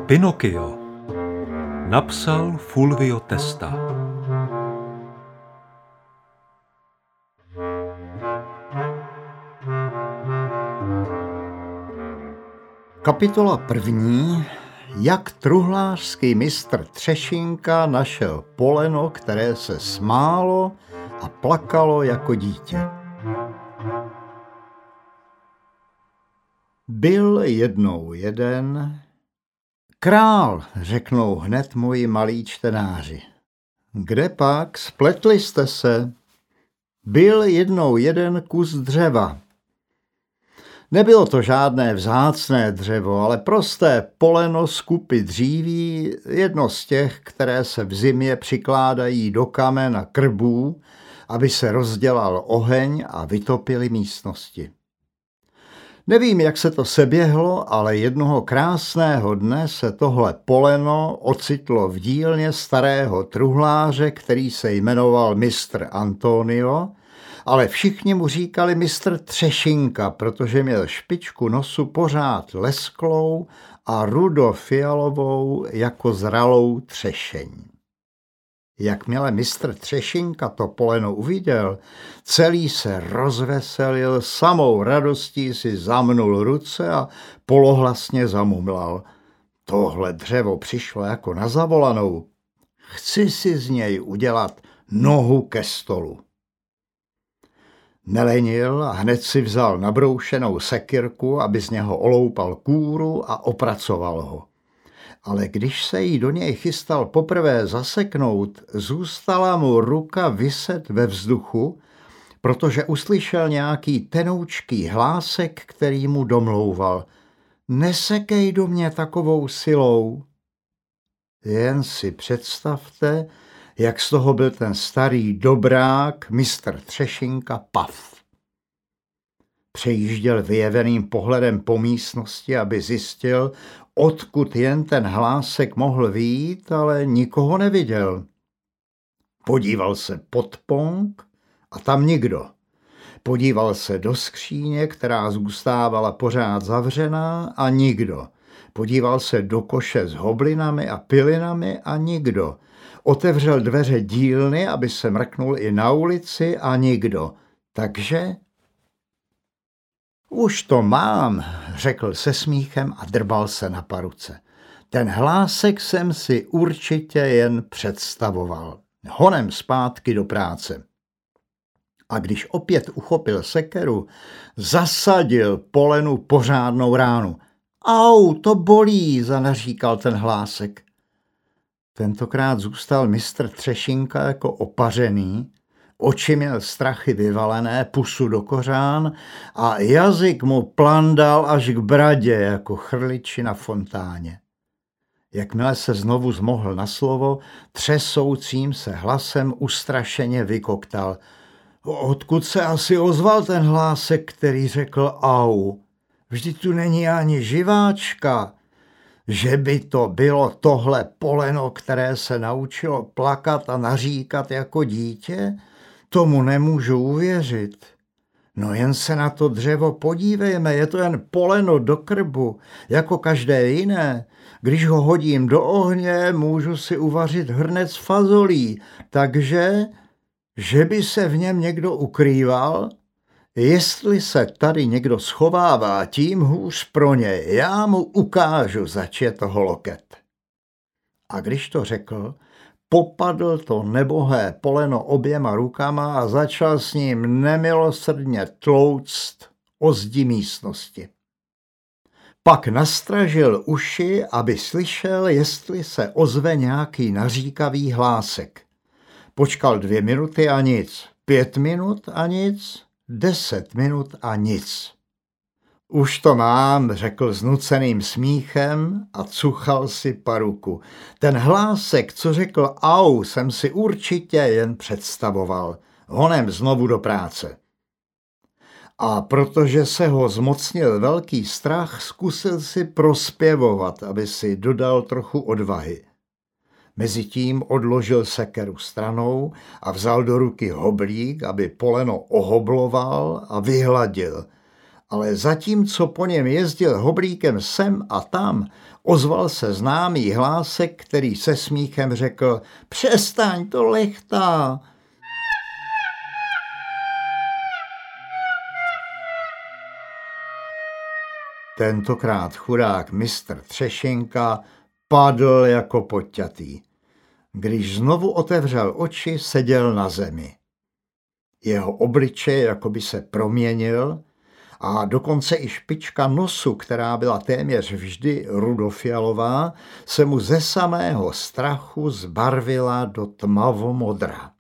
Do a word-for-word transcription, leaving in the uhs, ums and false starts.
Pinokio napsal Fulvio Testa. Kapitola první. Jak truhlářský mistr Třešinka našel poleno, které se smálo a plakalo jako dítě. Byl jednou jeden král, řeknou hned moji malí čtenáři. Kde pak, spletli jste se. Byl jednou jeden kus dřeva. Nebylo to žádné vzácné dřevo, ale prosté poleno z kupy dříví, jedno z těch, které se v zimě přikládají do kamen a krbů, aby se rozdělal oheň a vytopily místnosti. Nevím, jak se to seběhlo, ale jednoho krásného dne se tohle poleno ocitlo v dílně starého truhláře, který se jmenoval mistr Antonio, ale všichni mu říkali mistr Třešinka, protože měl špičku nosu pořád lesklou a rudofialovou jako zralou třešeň. Jakmile mistr Třešinka to poleno uviděl, celý se rozveselil, samou radostí si zamnul ruce a polohlasně zamumlal. Tohle dřevo přišlo jako na zavolanou. Chci si z něj udělat nohu ke stolu. Nelenil a hned si vzal nabroušenou sekyrku, aby z něho oloupal kůru a opracoval ho. Ale když se jí do něj chystal poprvé zaseknout, zůstala mu ruka viset ve vzduchu, protože uslyšel nějaký tenoučký hlásek, který mu domlouval. Nesekej do mě takovou silou. Jen si představte, jak z toho byl ten starý dobrák, mistr Třešinka pav. Přejížděl vyjeveným pohledem po místnosti, aby zjistil, odkud jen ten hlásek mohl vyjít, ale nikoho neviděl. Podíval se pod pong a tam nikdo. Podíval se do skříně, která zůstávala pořád zavřená, a nikdo. Podíval se do koše s hoblinami a pilinami a nikdo. Otevřel dveře dílny, aby se mrknul i na ulici, a nikdo. Takže... Už to mám, řekl se smíchem a drbal se na paruce. Ten hlásek jsem si určitě jen představoval. Honem zpátky do práce. A když opět uchopil sekeru, zasadil polenu pořádnou ránu. Au, to bolí, zanaříkal ten hlásek. Tentokrát zůstal mistr Třešinka jako opařený, oči měl strachy vyvalené, pusu do kořán a jazyk mu plandal až k bradě jako chrliči na fontáně. Jakmile se znovu zmohl na slovo, třesoucím se hlasem ustrašeně vykoktal. Odkud se asi ozval ten hlásek, který řekl au? Vždyť tu není ani živáčka. Že by to bylo tohle poleno, které se naučilo plakat a naříkat jako dítě? Tomu nemůžu uvěřit. No jen se na to dřevo podívejme, je to jen poleno do krbu, jako každé jiné. Když ho hodím do ohně, můžu si uvařit hrnec fazolí, takže, že by se v něm někdo ukrýval? Jestli se tady někdo schovává, tím hůř pro ně, já mu ukážu, zač je toho loket. A když to řekl, popadl to nebohé poleno oběma rukama a začal s ním nemilosrdně tlouct o zdi místnosti. Pak nastražil uši, aby slyšel, jestli se ozve nějaký naříkavý hlásek. Počkal dvě minuty a nic, pět minut a nic, deset minut a nic. Už to mám, řekl s nuceným smíchem a cuchal si paruku. Ten hlásek, co řekl au, jsem si určitě jen představoval. Honem znovu do práce. A protože se ho zmocnil velký strach, zkusil si prospěvovat, aby si dodal trochu odvahy. Mezitím odložil sekeru stranou a vzal do ruky hoblík, aby poleno ohobloval a vyhladil. ale zatímco po něm jezdil hoblíkem sem a tam, ozval se známý hlásek, který se smíchem řekl: přestaň, to lechtá. Tentokrát chudák mistr Třešinka padl jako podťatý. Když znovu otevřel oči, seděl na zemi. Jeho obličej jakoby se proměnil a dokonce i špička nosu, která byla téměř vždy rudofialová, se mu ze samého strachu zbarvila do tmavomodra.